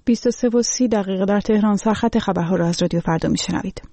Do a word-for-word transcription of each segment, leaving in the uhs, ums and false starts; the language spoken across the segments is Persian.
بیست و سه و سی دقیقه در تهران. سرخط خبرها را از رادیو فردا میشنوید.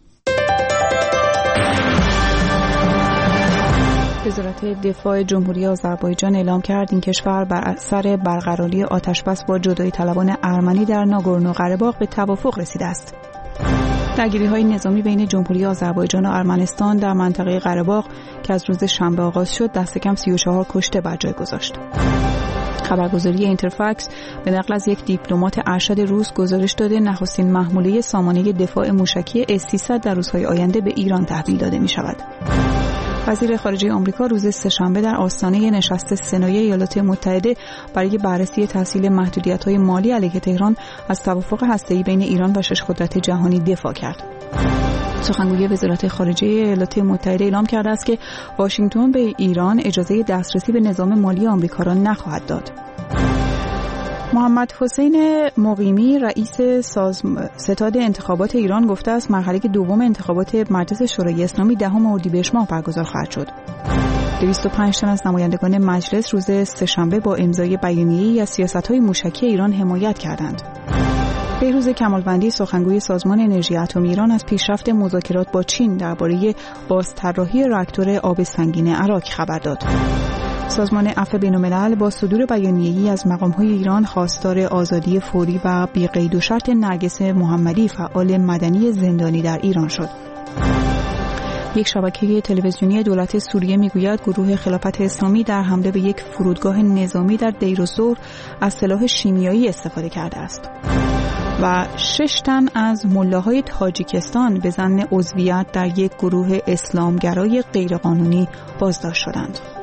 وزارت دفاع جمهوری آذربایجان اعلام کرد این کشور بر اثر برقراری آتشبس با جدایی طلبان ارمنی در ناگورنو قره‌باغ به توافق رسیده است. درگیری‌های نظامی بین جمهوری آذربایجان و ارمنستان در منطقه قره‌باغ که از روز شنبه آغاز شد دست کم سی و چهار کشته بر جای گذاشت. خبرگزاری اینترفکس به نقل از یک دیپلمات ارشد روس گزارش داده نخستین محموله سامانه دفاع موشکی اس سیصد در روزهای آینده به ایران تحویل داده می شود. وزیر خارجه آمریکا روز سه‌شنبه در آستانه نشست سنای ایالات متحده برای بررسی تسهیل محدودیت‌های مالی علیه تهران از توافق هسته‌ای بین ایران و شش قدرت جهانی دفاع کرد. سخنگوی وزارت خارجه ایالات متحده اعلام کرده است که واشنگتن به ایران اجازه دسترسی به نظام مالی آمریکا را نخواهد داد. محمد حسین مقیمی رئیس ساز... ستاد انتخابات ایران گفته است مرحله دوم انتخابات مجلس شورای اسلامی دهم اردیبهشت ماه برگزار خواهد شد. دویست و پنج تن از نمایندگان مجلس روز سه‌شنبه با امضای بیانیه‌ای از سیاست‌های موشکی ایران حمایت کردند. بهروز کمالوندی سخنگوی سازمان انرژی اتمی ایران از پیشرفت مذاکرات با چین درباره بازطراحی راکتور آب سنگین عراق خبر داد. سازمان عفو بین‌الملل با صدور بیانیه‌ای از مقام‌های ایران خواستار آزادی فوری و بی‌قید و شرط نرگس محمدی فعال مدنی زندانی در ایران شد. یک شبکه تلویزیونی دولت سوریه میگوید گروه خلافت اسلامی در حمله به یک فرودگاه نظامی در دیر الزور از سلاح شیمیایی استفاده کرده است. و شش تن از ملاهای تاجیکستان به ظن عضویت در یک گروه اسلامگرای غیرقانونی بازداشت شدند.